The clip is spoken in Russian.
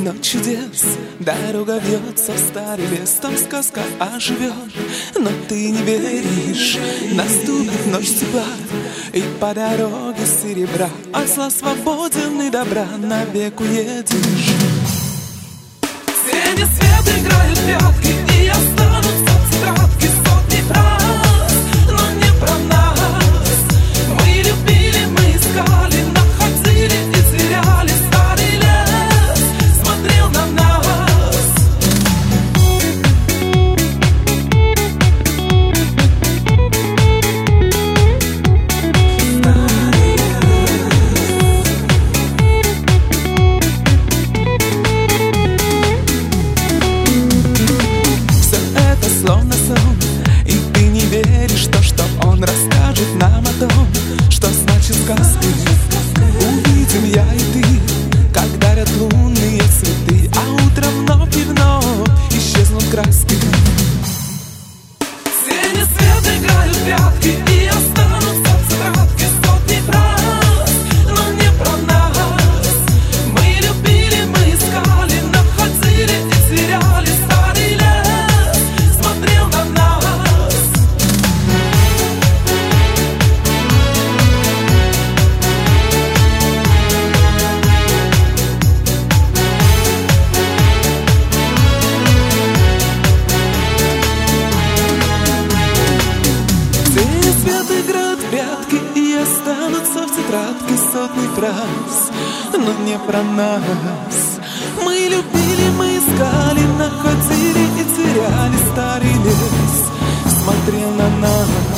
ночь чудес, дорога вьется в старый лес, там сказка оживет, но ты не веришь. Наступит ночь тепла, и по дороге серебра от зла свободен и добра навек уедешь. Тени свет играют прятки, и останутся тетрадки сотни фраз, но не про нас. Мы любили, мы искали, находили и теряли. Старый лес смотрел на нас. Все это словно сон, и ты не веришь в то, что он расскажет нам о том, что значит сказки. Увидим я и ты, как дарят лунные цветы, а утром вновь и вновь исчезнут краски. Тени свет играют прятки, и останутся тетрадки сотни фраз, но не про нас. Мы любили, мы искали, находили и теряли. Старый лес смотрел на нас. Тени свет играют в прятки, и останутся в тетрадке сотни фраз, но не про нас. Мы любили, мы искали, находили и теряли. Старый лес смотрел на нас.